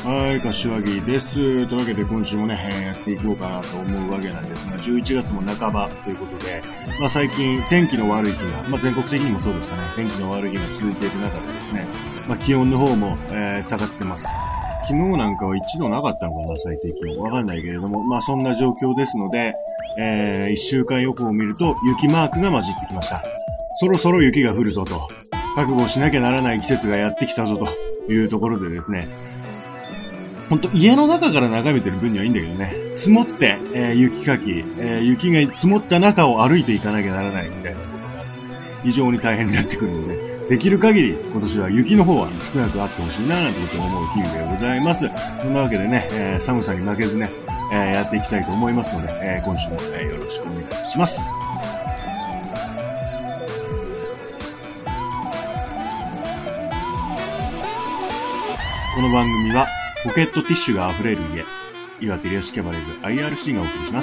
はい、柏木です。というわけで今週もね、やっていこうかなと思うわけなんですが、11月も半ばということで、最近天気の悪い日が、全国的にもそうですかね、天気の悪い日が続いている中でですね、気温の方も、下がってます。昨日なんかは1度なかったのかな、最低気温。わかんないけれども、そんな状況ですので、1週間予報を見ると雪マークが混じってきました。そろそろ雪が降るぞと、覚悟しなきゃならない季節がやってきたぞというところでですね、ほんと家の中から眺めてる分にはいいんだけどね、積もって、雪かき、雪が積もった中を歩いていかなきゃならないみたいなことが非常に大変になってくるので、できる限り今年は雪の方は少なくあってほしいななんてことを思う日々でございます。そんなわけでね、寒さに負けずね、やっていきたいと思いますので、今週も、よろしくお願いします。この番組はポケットティッシュが溢れる家、岩手リアスキャバレーズ IRC がお送りします。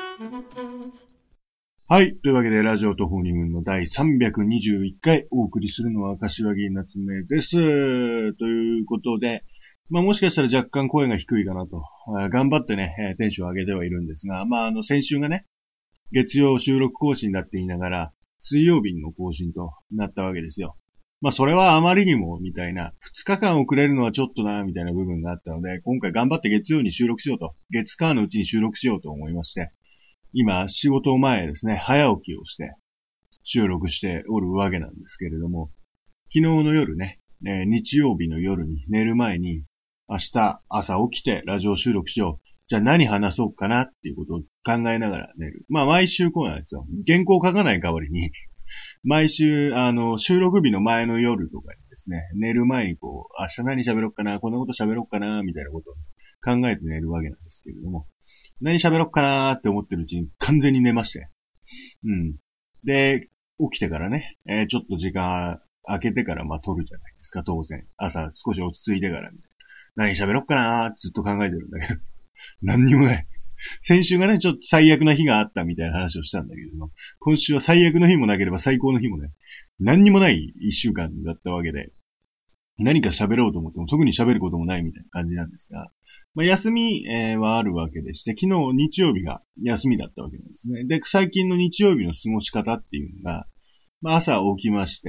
はい。というわけで、ラジオとフォーニムの第321回お送りするのは柏木夏目です。ということで、もしかしたら若干声が低いかなと。頑張ってね、テンション上げてはいるんですが、先週がね、月曜収録更新だって言いながら、水曜日の更新となったわけですよ。それはあまりにも、みたいな、2日間遅れるのはちょっとな、みたいな部分があったので、今回頑張って月曜に収録しようと、月火のうちに収録しようと思いまして、今、仕事前ですね、早起きをして、収録しておるわけなんですけれども、昨日の夜ね、日曜日の夜に寝る前に、明日朝起きてラジオ収録しよう。じゃあ何話そうかなっていうことを考えながら寝る。毎週こうなんですよ。原稿書かない代わりに、毎週、収録日の前の夜とかにですね、寝る前に明日何喋ろうかな、こんなこと喋ろうかな、みたいなことを考えて寝るわけなんですけれども、何喋ろうかなーって思ってるうちに完全に寝まして。で、起きてからね、ちょっと時間空けてから撮るじゃないですか、当然。朝少し落ち着いてから、何喋ろうかなーってずっと考えてるんだけど、何にもない。先週がね、ちょっと最悪な日があったみたいな話をしたんだけども、今週は最悪の日もなければ最高の日もね、何にもない一週間だったわけで、何か喋ろうと思っても特に喋ることもないみたいな感じなんですが、休み、はあるわけでして、昨日日曜日が休みだったわけなんですね。で、最近の日曜日の過ごし方っていうのが、朝起きまして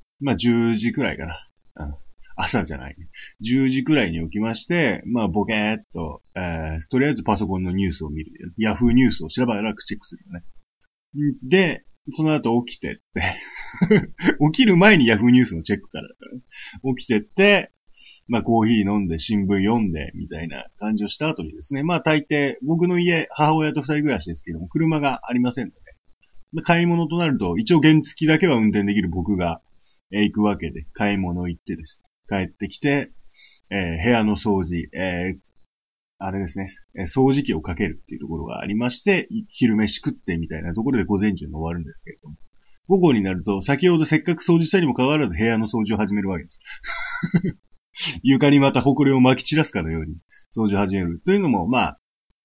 、10時くらいかな。朝じゃない、ね。10時くらいに起きまして、ボケーっと、とりあえずパソコンのニュースを見る。ヤフーニュースを調べなくチェックするよね。で、その後起きてって起きる前にヤフーニュースのチェックからだから、ね、起きてって、コーヒー飲んで新聞読んで、みたいな感じをした後にですね、大抵、僕の家、母親と二人暮らしですけども、車がありませんので、買い物となると、一応原付だけは運転できる僕が、行くわけで、買い物行ってですね、帰ってきて、部屋の掃除、あれですね、掃除機をかけるっていうところがありまして、昼飯食ってみたいなところで午前中に終わるんですけれども、午後になると、先ほどせっかく掃除したにもかかわらず部屋の掃除を始めるわけです。床にまた埃を撒き散らすかのように掃除を始める。というのも、前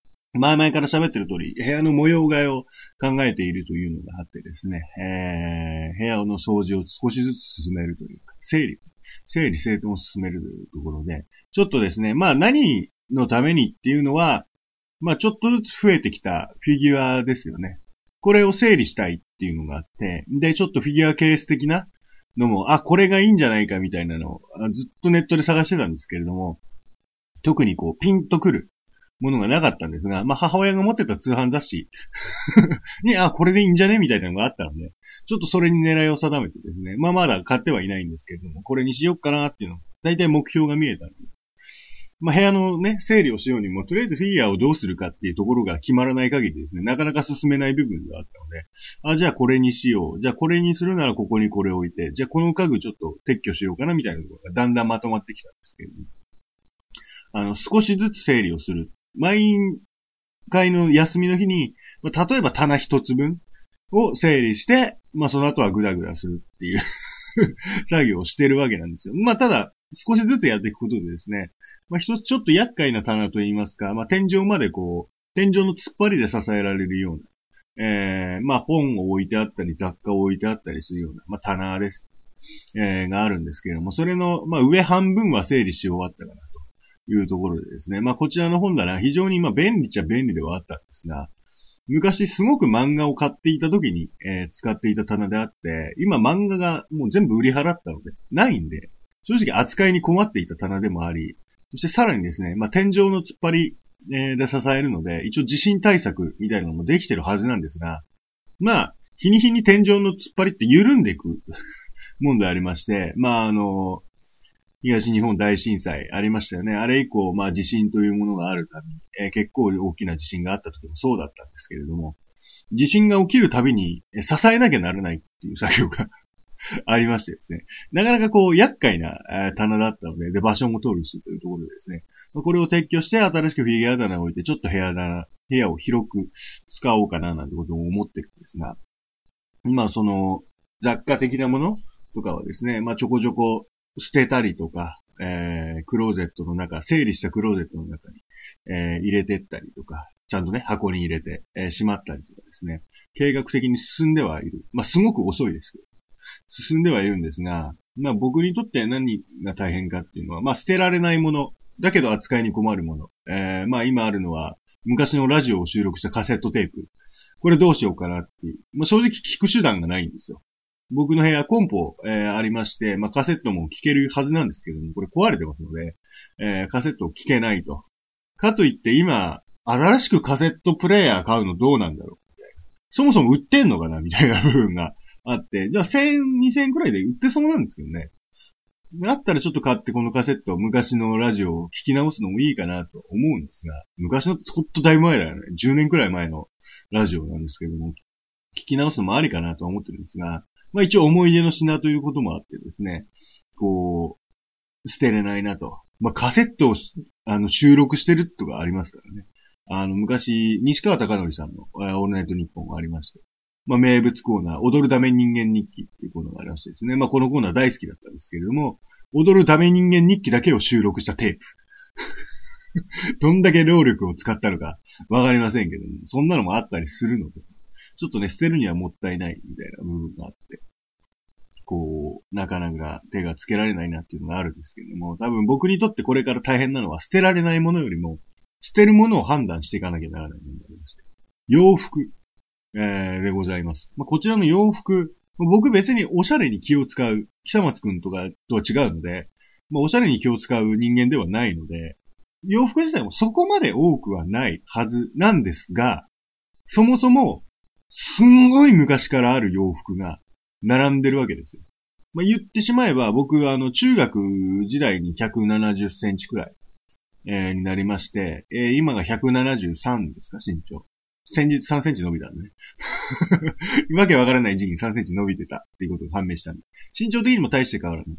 々から喋ってる通り、部屋の模様替えを考えているというのがあってですね、部屋の掃除を少しずつ進めるというか、整理整頓を進めるというところで、ちょっとですね、何のためにっていうのは、ちょっとずつ増えてきたフィギュアですよね。これを整理したいっていうのがあって、で、ちょっとフィギュアケース的なのも、これがいいんじゃないかみたいなのをずっとネットで探してたんですけれども、特にピンとくるものがなかったんですが、母親が持ってた通販雑誌に、これでいいんじゃねみたいなのがあったので、ちょっとそれに狙いを定めてですね、まだ買ってはいないんですけれども、これにしよっかなっていうの、だいたい目標が見えたんで、部屋のね、整理をしようにも、とりあえずフィギュアをどうするかっていうところが決まらない限りですね、なかなか進めない部分があったので、じゃあこれにしよう。じゃあこれにするならここにこれを置いて、じゃあこの家具ちょっと撤去しようかなみたいなところがだんだんまとまってきたんですけれども、少しずつ整理をする。毎回の休みの日に、例えば棚一つ分を整理して、その後はグダグダするっていう作業をしてるわけなんですよ。ただ、少しずつやっていくことでですね、一つちょっと厄介な棚といいますか、天井まで天井の突っ張りで支えられるような、本を置いてあったり、雑貨を置いてあったりするような、棚です。があるんですけれども、それの、上半分は整理し終わったかなというところでですね。まあ、こちらの本棚、非常に便利っちゃ便利ではあったんですが、昔すごく漫画を買っていた時に、使っていた棚であって、今漫画がもう全部売り払ったので、ないんで、正直扱いに困っていた棚でもあり、そしてさらにですね、天井の突っ張り、で支えるので、一応地震対策みたいなのもできてるはずなんですが、日に日に天井の突っ張りって緩んでいくもんでありまして、東日本大震災ありましたよね。あれ以降、地震というものがあるたびに、結構大きな地震があった時もそうだったんですけれども、地震が起きるたびに支えなきゃならないっていう作業がありましてですね。なかなか厄介な棚だったので、場所も取るしというところでですね。これを撤去して新しくフィギュア棚を置いて、ちょっと部屋を広く使おうかななんてことを思ってるんですが、雑貨的なものとかはですね、ちょこちょこ捨てたりとか、クローゼットの中、整理したクローゼットの中に、入れてったりとか、ちゃんとね、箱に入れて、しまったりとかですね、計画的に進んではいる。すごく遅いですけど、進んではいるんですが、僕にとって何が大変かっていうのは、捨てられないもの、だけど扱いに困るもの。今あるのは、昔のラジオを収録したカセットテープ。これどうしようかなっていう。正直聞く手段がないんですよ。僕の部屋コンポ、ありまして、カセットも聞けるはずなんですけども、これ壊れてますので、カセットを聞けないと。かといって今、新しくカセットプレイヤー買うのどうなんだろうみたいな。そもそも売ってんのかなみたいな部分があって、じゃあ1000円、2000円くらいで売ってそうなんですけどね。だったらちょっと買ってこのカセット、昔のラジオを聞き直すのもいいかなと思うんですが、昔のほんとだいぶ前だよね。10年くらい前のラジオなんですけども、聞き直すのもありかなと思ってるんですが、一応思い出の品ということもあってですね、捨てれないなと。カセットを収録してるとかありますからね。昔、西川貴教さんのオールナイトニッポンがありまして、名物コーナー、踊るダメ人間日記っていうコーナーがありましてですね。このコーナー大好きだったんですけれども、踊るダメ人間日記だけを収録したテープ。どんだけ労力を使ったのかわかりませんけども、そんなのもあったりするので、ちょっとね、捨てるにはもったいないみたいな部分があって、なかなか手がつけられないなっていうのがあるんですけども、多分僕にとってこれから大変なのは捨てられないものよりも、捨てるものを判断していかなきゃならないものがありまして。洋服、でございます。こちらの洋服、僕別におしゃれに気を使う、久松くんとかとは違うので、おしゃれに気を使う人間ではないので、洋服自体もそこまで多くはないはずなんですが、そもそも、すんごい昔からある洋服が並んでるわけですよ。言ってしまえば僕中学時代に170センチくらい、になりまして、今が173ですか、身長。先日3センチ伸びたんでね。わけわからない時期に3センチ伸びてたっていうことが判明したんで。身長的にも大して変わらない。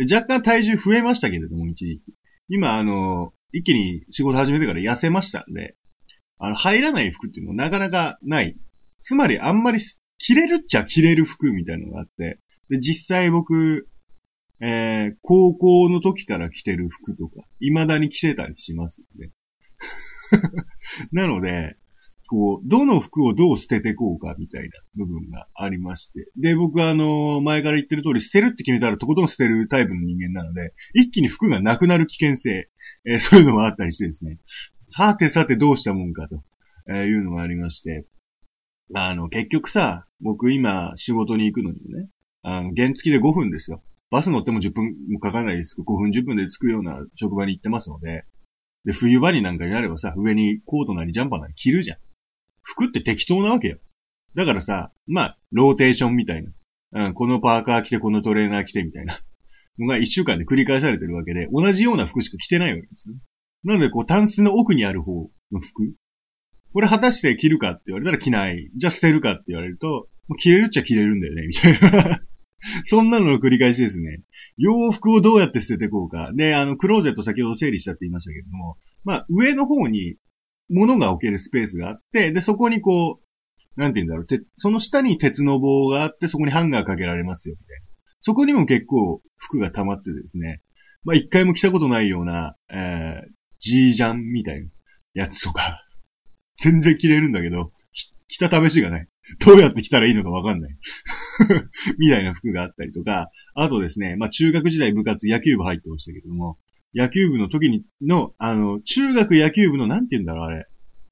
若干体重増えましたけれども、一時期。今一気に仕事始めてから痩せましたんで、入らない服っていうのはなかなかない。つまりあんまり着れるっちゃ着れる服みたいなのがあって、で、実際僕、高校の時から着てる服とか、未だに着てたりしますので。なので、どの服をどう捨てていこうかみたいな部分がありまして。で、僕は前から言ってる通り、捨てるって決めたらとことん捨てるタイプの人間なので、一気に服がなくなる危険性、そういうのもあったりしてですね。さてどうしたもんかと、いうのがありまして。結局さ、僕今仕事に行くのにもね、原付で5分ですよ。バス乗っても10分もかかんないですけど、5分10分で着くような職場に行ってますので、で、冬場になんかになればさ、上にコートなりジャンパーなり着るじゃん。服って適当なわけよ。だからさ、ローテーションみたいな。このパーカー着て、このトレーナー着てみたいなのが1週間で繰り返されてるわけで、同じような服しか着てないわけですよね。なので、タンスの奥にある方の服。これ果たして着るかって言われたら着ない。じゃあ捨てるかって言われると、着れるっちゃ着れるんだよね、みたいな。そんなのの繰り返しですね。洋服をどうやって捨てていこうか。で、クローゼット先ほど整理したって言いましたけれども、上の方に物が置けるスペースがあって、で、そこになんて言うんだろう、その下に鉄の棒があって、そこにハンガーかけられますよ、みたいな。そこにも結構服が溜まっててですね。一回も着たことないような、ジージャンみたいなやつとか、全然着れるんだけど、着た試しがない。どうやって着たらいいのかわかんない。みたいな服があったりとか、あとですね、中学時代部活野球部入ってましたけども、 野球部の時にの、中学野球部のなんて言うんだろう、あれ。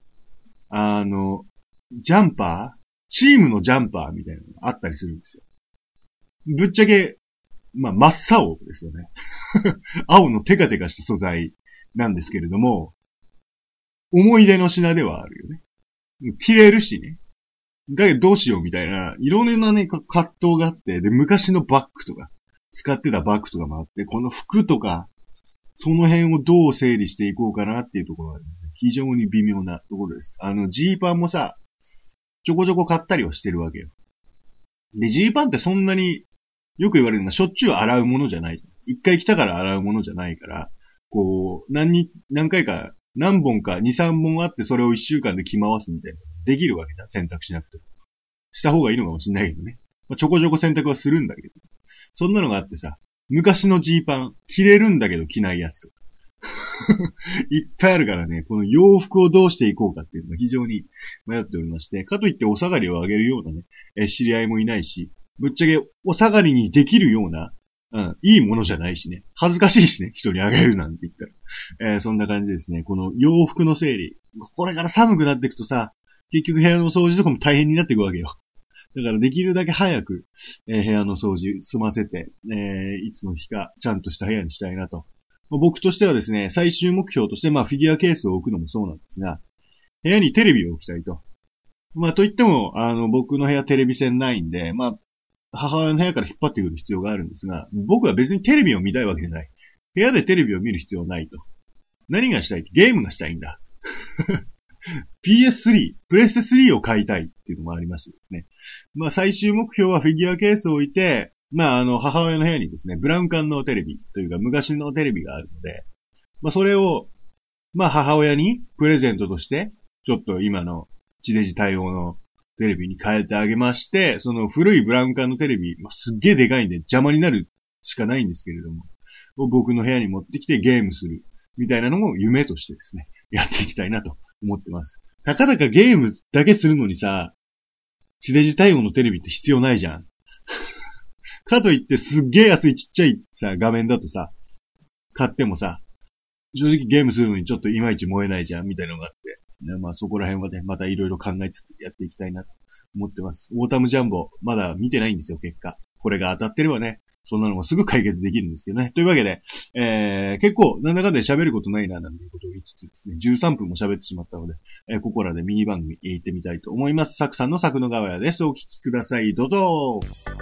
ジャンパーチームのジャンパーみたいなのがあったりするんですよ。ぶっちゃけ、まあ、真っ青ですよね。青のテカテカした素材なんですけれども、思い出の品ではあるよね。着れるしね。だけどどうしようみたいな、いろんなね、葛藤があって、で、昔のバッグとか、使ってたバッグとかもあって、この服とか、その辺をどう整理していこうかなっていうところが、ね、非常に微妙なところです。ジーパンもさ、ちょこちょこ買ったりはしてるわけよ。で、ジーパンってそんなによく言われるのはしょっちゅう洗うものじゃない。一回着たから洗うものじゃないから、こう、何回か、何本か、2、3本あってそれを1週間で着回すみたいな。できるわけだ。洗濯しなくて。した方がいいのかもしれないけどね。まあ、ちょこちょこ洗濯はするんだけど。そんなのがあってさ、昔のジーパン、着れるんだけど着ないやつとか。いっぱいあるからね、この洋服をどうしていこうかっていうのが非常に迷っておりまして、かといってお下がりをあげるようなね、知り合いもいないし、ぶっちゃけお下がりにできるような、いいものじゃないしね。恥ずかしいしね、人にあげるなんて言ったら。そんな感じですね。この洋服の整理。これから寒くなっていくとさ、結局部屋の掃除とかも大変になっていくわけよ。だからできるだけ早く、部屋の掃除済ませて、いつの日かちゃんとした部屋にしたいなと。僕としてはですね、最終目標として、フィギュアケースを置くのもそうなんですが、部屋にテレビを置きたいと。といっても、僕の部屋テレビ線ないんで、母親の部屋から引っ張ってくる必要があるんですが、僕は別にテレビを見たいわけじゃない。部屋でテレビを見る必要はないと。何がしたい？ゲームがしたいんだ。PS3、プレステ3を買いたいっていうのもありましてですね。最終目標はフィギュアケースを置いて、母親の部屋にですね、ブラウン管のテレビというか昔のテレビがあるので、それを、母親にプレゼントとして、ちょっと今の地デジ対応のテレビに変えてあげまして、その古いブラウン管のテレビ、すっげえでかいんで邪魔になるしかないんですけれども、僕の部屋に持ってきてゲームするみたいなのも夢としてですね、やっていきたいなと思ってます。たかだかゲームだけするのにさ、地デジ対応のテレビって必要ないじゃん。かといってすっげえ安いちっちゃいさ、画面だとさ、買ってもさ、正直ゲームするのにちょっといまいち燃えないじゃん、みたいなのがあって。そこら辺はね、またいろいろ考えつつやっていきたいなと思ってます。オータムジャンボ、まだ見てないんですよ、結果。これが当たってればね、そんなのもすぐ解決できるんですけどね。というわけで、結構、なんだかんだで喋ることないな、なんていうことを言いつつですね、13分も喋ってしまったので、ここらでミニ番組行ってみたいと思います。サクさんのサクの川屋です。お聞きください。どうぞ。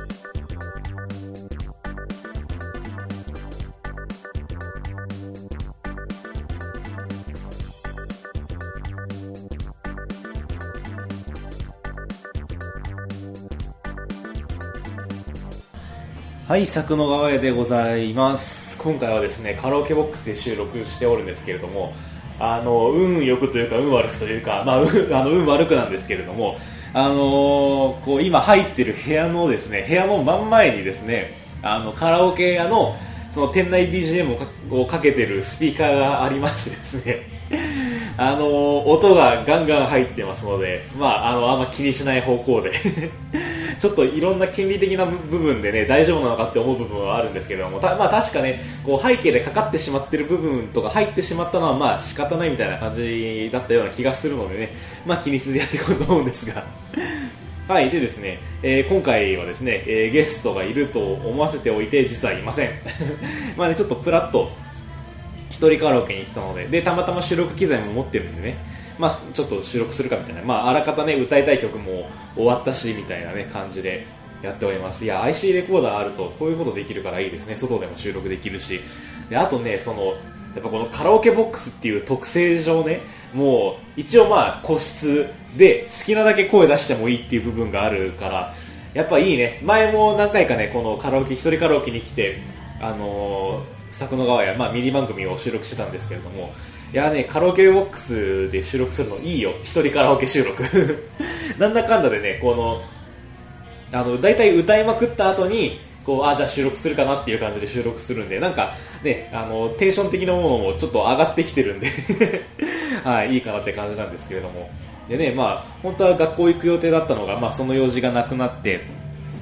はい、作の川江でございます。今回はですね、カラオケボックスで収録しておるんですけれども、運良くというか運悪くというか、運悪くなんですけれども、こう今入ってる部屋のですね、部屋の真ん前にですね、カラオケ屋のその店内 BGM をかけてるスピーカーがありましてですね、音がガンガン入ってますので、あんま気にしない方向でちょっといろんな権利的な部分でね、大丈夫なのかって思う部分はあるんですけども、確かね、こう背景でかかってしまってる部分とか入ってしまったのは仕方ないみたいな感じだったような気がするのでね、気にせずやっていこうと思うんですがはい、でですね、今回はですね、ゲストがいると思わせておいて実はいませんちょっとプラッと一人カラオケに来たので、たまたま収録機材も持ってるんでね、ちょっと収録するかみたいな、あらかたね歌いたい曲も終わったしみたいなね感じでやっております。いや IC レコーダーあるとこういうことできるからいいですね。外でも収録できるし、であとね、やっぱこのカラオケボックスっていう特性上ね、もう一応個室で好きなだけ声出してもいいっていう部分があるからやっぱいいね。前も何回かね、この一人カラオケに来て作の川や、ミニ番組を収録してたんですけれども、いやね、カラオケボックスで収録するのいいよ。一人カラオケ収録なんだかんだでね、だいたい歌いまくった後にじゃあ収録するかなっていう感じで収録するんで、なんかね、テンション的なものもちょっと上がってきてるんではい、いいかなって感じなんですけれども、でね、本当は学校行く予定だったのが、その用事がなくなって、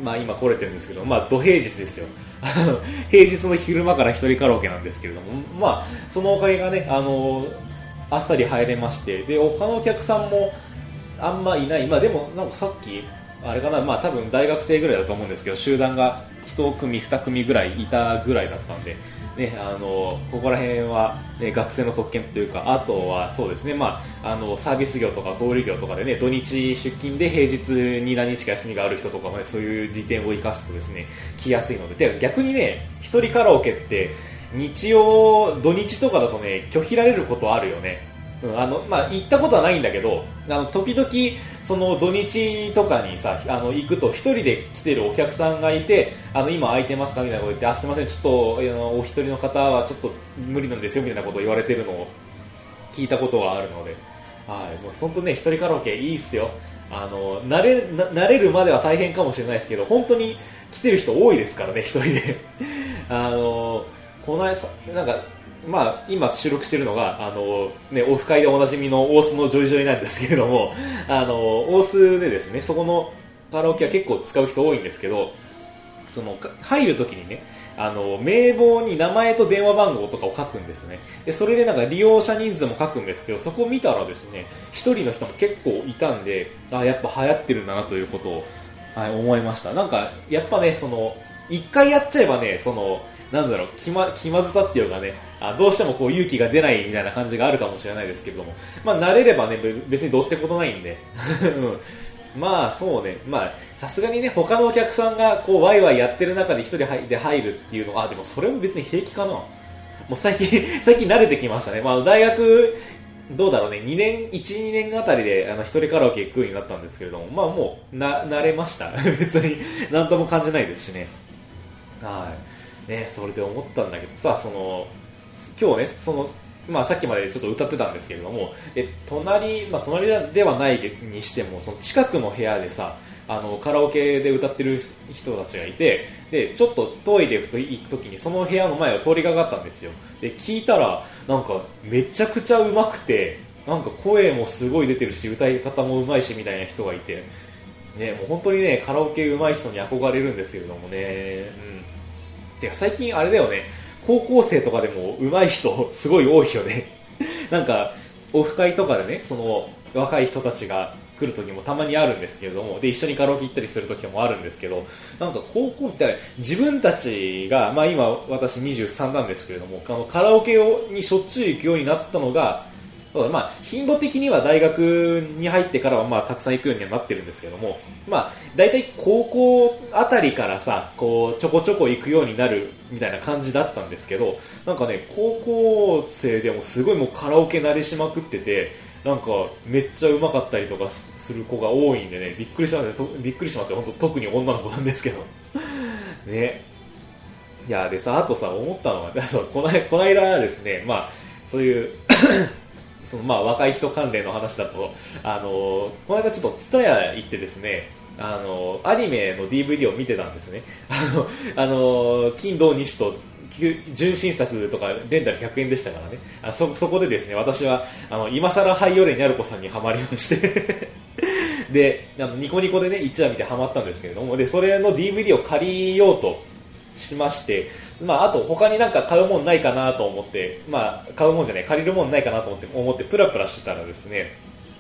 まあ今来れてるんですけど、まあ土平日ですよ。平日の昼間から一人カラオケなんですけれども、まあそのおかげがね、あっさり入れまして、で、他のお客さんもあんまいない。まあでもなんかさっき、あれかな、まあ多分大学生ぐらいだと思うんですけど、集団が1組2組ぐらいいたぐらいだったんで、ね、ここら辺は、ね、学生の特権というか、あとはそうですね、まあ、サービス業とか小売業とかでね、土日出勤で平日に何日か休みがある人とかもね、そういう利点を生かすとですね、来やすいので、で逆にね、一人カラオケって土日とかだとね、拒否られることあるよね。まあ、行ったことはないんだけど、時々その土日とかにさ、行くと一人で来てるお客さんがいて、今空いてますかみたいなこと言って、あ、すみません、ちょっとお一人の方はちょっと無理なんですよみたいなことを言われてるのを聞いたことがあるので、はい、もう本当ね、一人カラオケいいっすよ。慣れるまでは大変かもしれないですけど、本当に来てる人多いですからね、一人で。この間なんかまあ、今収録しているのがね、オフ会でおなじみの大須のジョイジョイなんですけれども、大須でですね、そこのカラオケは結構使う人多いんですけど、その入るときにね、名簿に名前と電話番号とかを書くんですね。でそれでなんか利用者人数も書くんですけど、そこを見たらですね、一人の人も結構いたんで、やっぱ流行ってるんだなということを、はい、思いました。なんかやっぱね、その一回やっちゃえばね、そのなんだろう、気まずさっていうかね、どうしてもこう勇気が出ないみたいな感じがあるかもしれないですけれども、まあ慣れればね、別にどうってことないんで、まあそうね、まあさすがにね、他のお客さんがこうワイワイやってる中で一人で入るっていうのは、でもそれも別に平気かな。もう最近慣れてきましたね。まあ大学、どうだろうね、1、2年あたりで一人カラオケ行くようになったんですけれども、まあもう慣れました。別に何とも感じないですしね。はい。ね、それで思ったんだけどさ、今日ね、まあ、さっきまでちょっと歌ってたんですけれども、隣ではないにしても、その近くの部屋でさ、カラオケで歌ってる人たちがいて、でちょっとトイレ行くときにその部屋の前を通りかかったんですよ。で聞いたらなんかめちゃくちゃ上手くて、なんか声もすごい出てるし、歌い方も上手いしみたいな人がいて、ね、もう本当にね、カラオケ上手い人に憧れるんですけれどもね。てか最近あれだよね、高校生とかでも上手い人すごい多いよね。なんかオフ会とかでね、その若い人たちが来る時もたまにあるんですけれども、で一緒にカラオケ行ったりする時もあるんですけど、なんか高校って自分たちが、まあ、今私23なんですけれども、カラオケにしょっちゅう行くようになったのが、まあ、頻度的には大学に入ってからはまあたくさん行くようにはなってるんですけども、まあ、だいたい高校あたりからさ、こうちょこちょこ行くようになるみたいな感じだったんですけど、なんかね、高校生でもすごいもうカラオケ慣れしまくってて、なんかめっちゃうまかったりとかする子が多いんでね、びっくりしますよ、本当特に女の子なんですけどね。いやでさ、あとさ思ったのはこの間ですね、まあそういうまあ若い人関連の話だと、この間ちょっとTSUTAYA行ってですね、アニメの DVD を見てたんですね。金土日と純新作とかレンタル100円でしたからね。そこでですね、私は今更ハイヨレニャルコさんにハマりましてでニコニコでね1話見てハマったんですけれども、でそれの DVD を借りようとしまして、まあ、あと他になんか買うもんないかなと思って、まあ、買うもんじゃない、借りるもんないかなと思ってプラプラしてたらですね、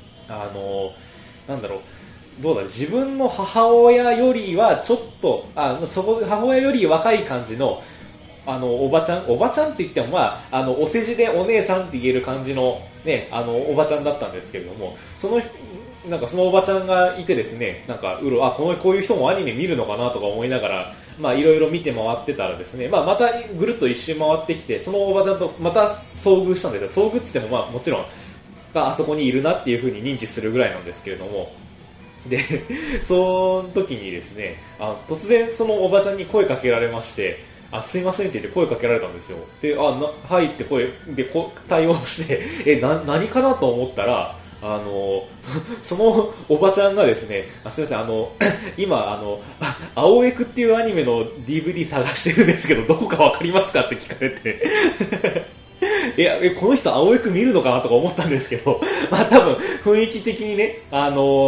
なんだろう、どうだ、自分の母親よりはちょっと母親より若い感じのおばちゃんって言っても、まあ、お世辞でお姉さんって言える感じの、ね、おばちゃんだったんですけれども、なんかそのおばちゃんがいてですね、なんかこういう人もアニメ見るのかなとか思いながら、まあいろいろ見て回ってたらですね、まあまたぐるっと一周回ってきて、そのおばちゃんとまた遭遇したんですよ。遭遇って言ってもまあもちろんあそこにいるなっていう風に認知するぐらいなんですけれども、でその時にですね、突然そのおばちゃんに声かけられまして、すいませんって言って声かけられたんですよ。ではいって声で対応して何かなと思ったら、そのおばちゃんがですね、すみません、今青エクっていうアニメの DVD 探してるんですけど、どこかわかりますかって聞かれてこの人青エク見るのかなとか思ったんですけどまあ多分雰囲気的にね、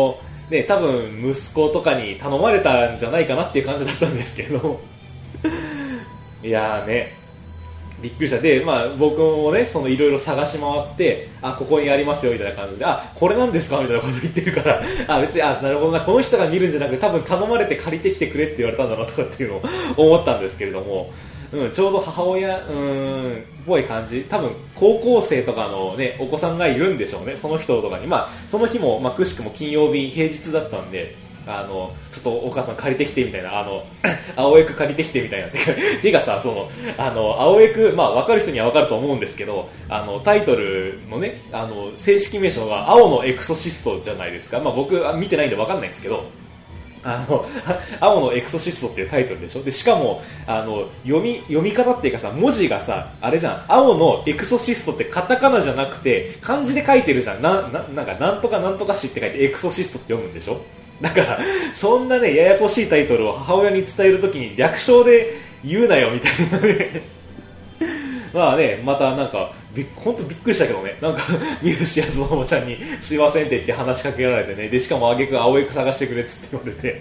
ね、多分息子とかに頼まれたんじゃないかなっていう感じだったんですけどいやーね、びっくりした。で、まあ僕もね、そのいろいろ探し回って、あ、ここにありますよみたいな感じで、あ、これなんですかみたいなこと言ってるから、あ、別に、あ、なるほどな、この人が見るんじゃなくて、多分頼まれて借りてきてくれって言われたんだなとかっていうのを思ったんですけれども、ちょうど母親、っぽい感じ、多分高校生とかのね、お子さんがいるんでしょうね、その人とかに。まあ、その日も、まあ、くしくも金曜日、平日だったんで、ちょっとお母さん借りてきてみたいな、青エク借りてきてみたいな。ていうかさ、青エク、まあ、分かる人には分かると思うんですけど、タイトルのね、正式名称が青のエクソシストじゃないですか。まあ、僕、見てないんで分かんないんですけど、青のエクソシストっていうタイトルでしょ。でしかも読み方っていうかさ、文字がさ、あれじゃん、青のエクソシストってカタカナじゃなくて漢字で書いてるじゃん。なんかなんとかなんとかしって書いてエクソシストって読むんでしょ。だからそんなね、ややこしいタイトルを母親に伝えるときに略称で言うなよみたいなねまあね、またなんか本当びっくりしたけどね、なんか見ず知らずのおもちゃんにすいませんって言って話しかけられてね、でしかもあげく青エク探してくれっつって言われて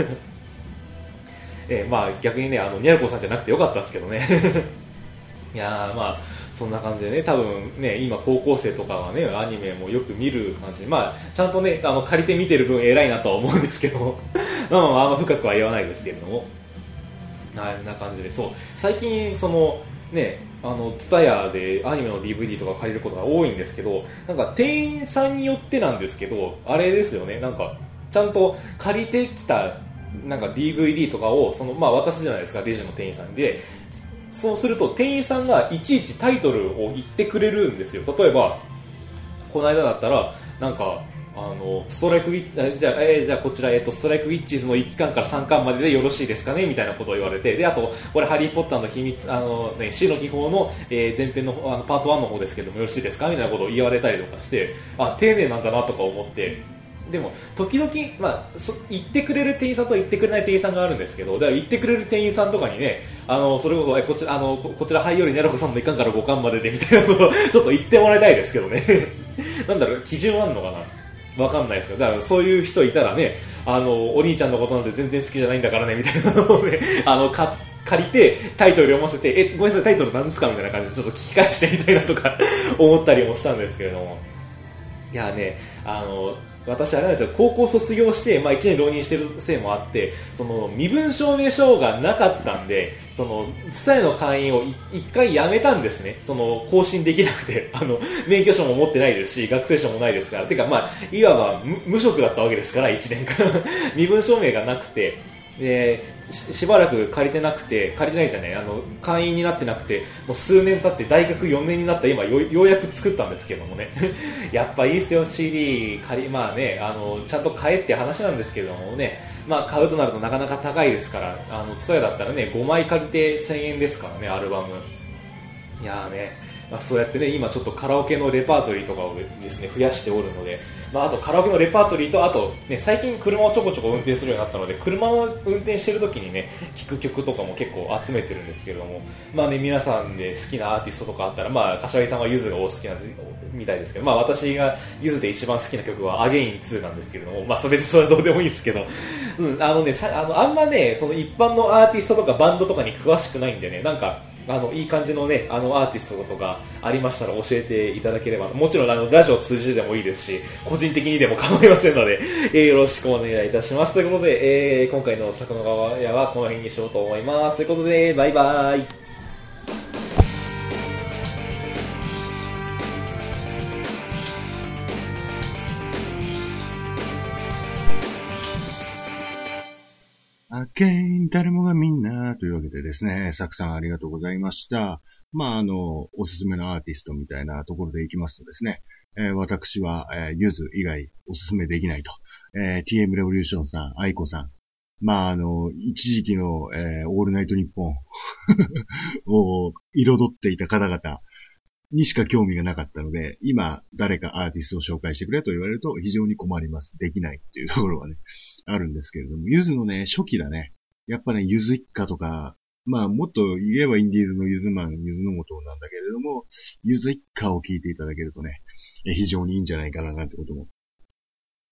まあ逆にね、ニャルコさんじゃなくてよかったですけどねいやー、まあそんな感じでね、多分ね、今高校生とかはね、アニメもよく見る感じ、まあちゃんとね、借りて見てる分偉いなとは思うんですけどまああんま深くは言わないですけれども、あんな感じで、そう、最近そのね、TSUTAYA でアニメの DVD とか借りることが多いんですけど、なんか店員さんによってなんですけど、あれですよね、なんかちゃんと借りてきたなんか DVD とかをまあ、渡すじゃないですか、レジの店員さんで。そうすると店員さんがいちいちタイトルを言ってくれるんですよ。例えばこの間だったらなんかストライクウィッじゃあこちら、ストライクウィッチーズの1巻から3巻まででよろしいですかねみたいなことを言われて、であとこれハリーポッターの秘密死の秘宝の、前編のパート1の方ですけどもよろしいですかみたいなことを言われたりとかして、あ、丁寧なんだなとか思って。でも時々、まあ、言ってくれる店員さんと言ってくれない店員さんがあるんですけど、だから言ってくれる店員さんとかにね、それこそこちらハイよりニャルコさんの1巻から5巻まででみたいなことをちょっと言ってもらいたいですけどねなんだろう、基準あんのかな、わかんないですけど、だからそういう人いたらね、お兄ちゃんのことなんて全然好きじゃないんだからねみたいなのをね、借りてタイトル読ませて、ごめんなさいタイトルなんですかみたいな感じでちょっと聞き返してみたいなとか思ったりもしたんですけれども、いやね、私あれなんですよ、高校卒業して、まあ、1年浪人してるせいもあって、その身分証明書がなかったんで、そのTSUTAYAの会員を一回辞めたんですね。その更新できなくて、免許証も持ってないですし学生証もないですから、てかまあいわば無職だったわけですから、1年間身分証明がなくて、しばらく借りてないじゃない、会員になってなくて、もう数年経って大学4年になった今ようやく作ったんですけどもねやっぱいいっすよ CD まあね、ちゃんと買えって話なんですけどもね、まあ買うとなるとなかなか高いですから、TSUTAYAだったらね5枚借りて1000円ですからね、アルバム。いやーね、まあ、そうやってね、今ちょっとカラオケのレパートリーとかをですね増やしておるので、まあ、あとカラオケのレパートリーと、あと、ね、最近車をちょこちょこ運転するようになったので、車を運転してる時にね聴く曲とかも結構集めてるんですけれども、まあね、皆さんで好きなアーティストとかあったら、まあ柏木さんはゆずがお好きなみたいですけど、まあ私がゆずで一番好きな曲はアゲイン2なんですけれども、まあ別にそれはどうでもいいんですけど、あんまね、その一般のアーティストとかバンドとかに詳しくないんでね、なんかいい感じのね、アーティストとかありましたら教えていただければ、もちろんラジオを通じてでもいいですし、個人的にでも構いませんので、よろしくお願いいたします。ということで、今回の作の川屋はこの辺にしようと思います。ということで、バイバイ。 誰もがみんなというわけでですね、サクさんありがとうございました。まあ、おすすめのアーティストみたいなところでいきますとですね、私は、ゆず以外おすすめできないと。TM レボリューションさん、愛子さん。まあ、一時期の、オールナイトニッポンを彩っていた方々にしか興味がなかったので、今、誰かアーティストを紹介してくれと言われると非常に困ります。できないっていうところはね、あるんですけれども、ゆずのね、初期だね。やっぱね、ゆず一家とか、まあ、もっと言えばインディーズのゆずマン、ゆずの素なんだけれども、ゆず一家を聞いていただけるとね、非常にいいんじゃないかな、なんてことも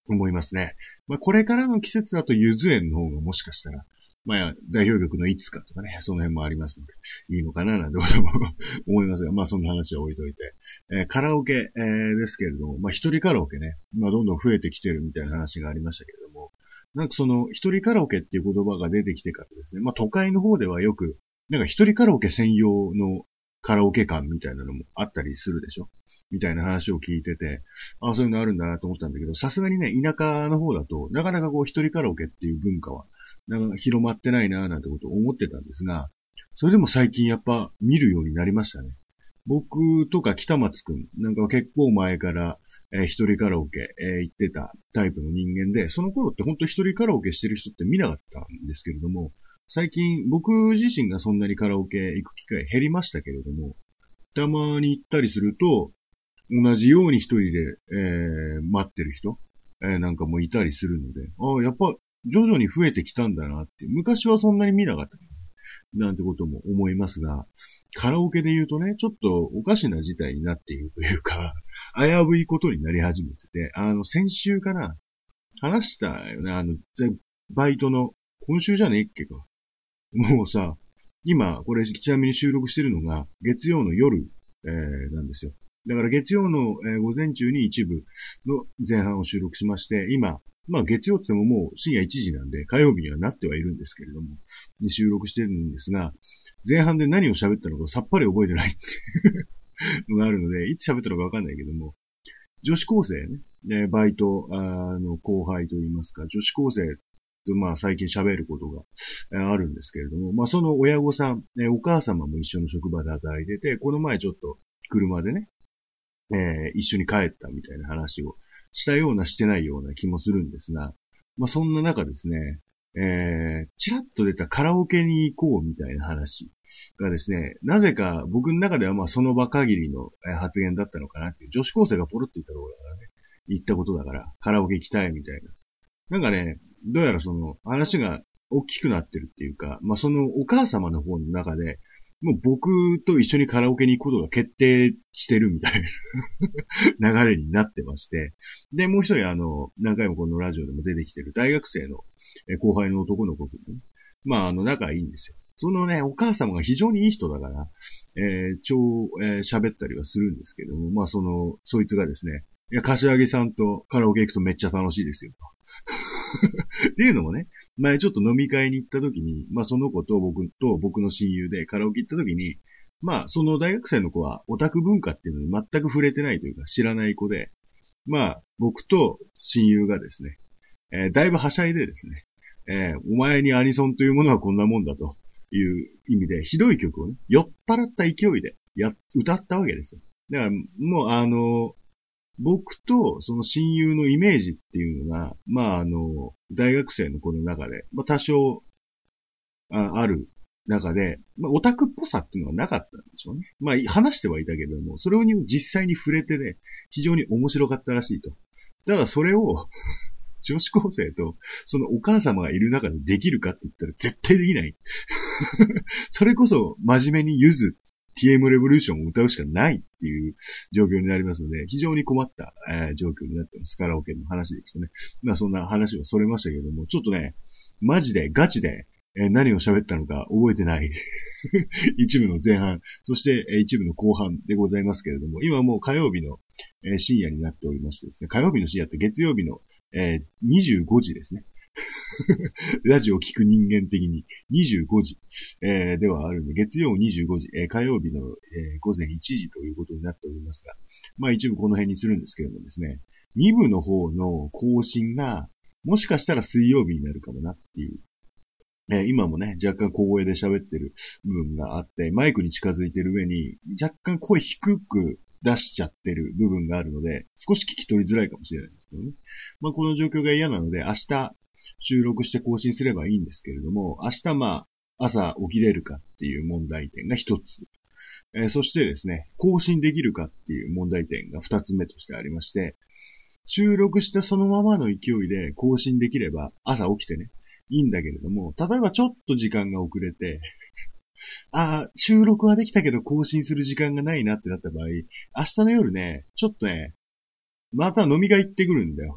思いますね。これからの季節だとゆず園の方がもしかしたら、代表曲のいつかとかね、その辺もありますので、いいのかななんてことも思いますが、そんな話は置いといて。カラオケ、ですけれども、一人カラオケね、どんどん増えてきてるみたいな話がありましたけれども、その、一人カラオケっていう言葉が出てきてからですね、都会の方ではよく、一人カラオケ専用のカラオケ館みたいなのもあったりするでしょみたいな話を聞いてて、そういうのあるんだなと思ったんだけど、さすがにね、田舎の方だと、なかなか一人カラオケっていう文化は、広まってないななんてことを思ってたんですが、それでも最近やっぱ見るようになりましたね。僕とか北松くん結構前から、一人カラオケ、行ってたタイプの人間で、その頃って本当一人カラオケしてる人って見なかったんですけれども、最近僕自身がそんなにカラオケ行く機会減りましたけれども、たまに行ったりすると、同じように一人で、待ってる人、もいたりするので、やっぱ徐々に増えてきたんだなって、昔はそんなに見なかったなんてことも思いますが、カラオケで言うとね、ちょっとおかしな事態になっているというか、危ういことになり始めてて、先週かな、話したよね、バイトの、今週じゃねえっけか。もうさ、今、これちなみに収録してるのが、月曜の夜、なんですよ。だから月曜の、午前中に一部の前半を収録しまして、今、月曜って言ってももう深夜1時なんで、火曜日にはなってはいるんですけれども、に収録してるんですが、前半で何を喋ったのかさっぱり覚えてないっていうのがあるので、いつ喋ったのかわかんないけども、女子高生ね、バイトの後輩といいますか、女子高生と最近喋ることがあるんですけれども、その親御さん、お母様も一緒の職場で働いてて、この前ちょっと車でね、一緒に帰ったみたいな話をしたようなしてないような気もするんですが、そんな中ですね、ちらっと出たカラオケに行こうみたいな話がですね、なぜか僕の中ではその場限りの発言だったのかなっていう、女子高生がポロって言ったところだからね、言ったことだから、カラオケ行きたいみたいな。どうやらその話が大きくなってるっていうか、そのお母様の方の中で、もう僕と一緒にカラオケに行くことが決定してるみたいな流れになってまして。で、もう一人何回もこのラジオでも出てきてる大学生の後輩の男の子とね、仲いいんですよ。そのね、お母様が非常にいい人だから、喋ったりはするんですけども、そいつがですね、いや、柏木さんとカラオケ行くとめっちゃ楽しいですよ。っていうのもね、前ちょっと飲み会に行った時に、その子と僕の親友でカラオケ行った時に、その大学生の子はオタク文化っていうのに全く触れてないというか知らない子で、僕と親友がですね、だいぶはしゃいでですね、お前にアニソンというものはこんなもんだという意味で、ひどい曲をね、酔っ払った勢いで歌ったわけですよ。だからもう僕とその親友のイメージっていうのが、大学生の子の中で、多少ある中で、オタクっぽさっていうのはなかったんでしょうね。話してはいたけども、それを実際に触れてね、非常に面白かったらしいと。ただそれを、女子高生と、そのお母様がいる中でできるかって言ったら絶対できない。それこそ真面目にゆず、TM レボリューションを歌うしかないっていう状況になりますので、非常に困った、状況になってます。カラオケの話でいくとね。そんな話はそれましたけども、ちょっとね、マジでガチで、何を喋ったのか覚えてない一部の前半、そして、一部の後半でございますけれども、今もう火曜日の、深夜になっておりましてですね、火曜日の深夜って月曜日の、25時ですね。ラジオを聞く人間的に25時、ではあるんで、月曜25時、火曜日の、午前1時ということになっておりますが、一部この辺にするんですけれどもですね、2部の方の更新が、もしかしたら水曜日になるかもなっていう、今もね、若干小声で喋ってる部分があって、マイクに近づいてる上に、若干声低く出しちゃってる部分があるので、少し聞き取りづらいかもしれないんですけどね。この状況が嫌なので、明日収録して更新すればいいんですけれども、明日朝起きれるかっていう問題点が一つ。そしてですね、更新できるかっていう問題点が二つ目としてありまして、収録したそのままの勢いで更新できれば、朝起きてね、いいんだけれども、例えばちょっと時間が遅れて、収録はできたけど更新する時間がないなってなった場合、明日の夜ね、ちょっとね、また飲み会行ってくるんだよ。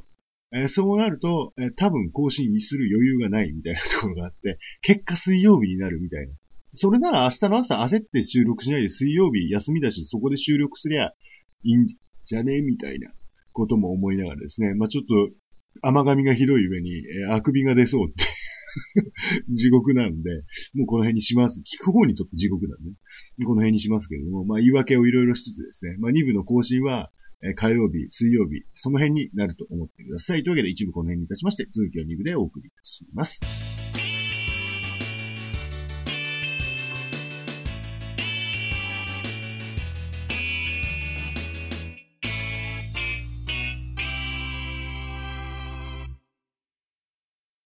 そうなると、多分更新する余裕がないみたいなところがあって、結果水曜日になるみたいな。それなら明日の朝焦って収録しないで水曜日休みだし、そこで収録すりゃいいんじゃねみたいなことも思いながらですね。ちょっと甘噛みがひどい上に、あくびが出そうって地獄なんで、もうこの辺にします。聞く方にとって地獄なんで、この辺にしますけれども、言い訳をいろいろしつつですね、2部の更新は、火曜日、水曜日、その辺になると思ってください。というわけで一部この辺にいたしまして、続きは2部でお送りいたします。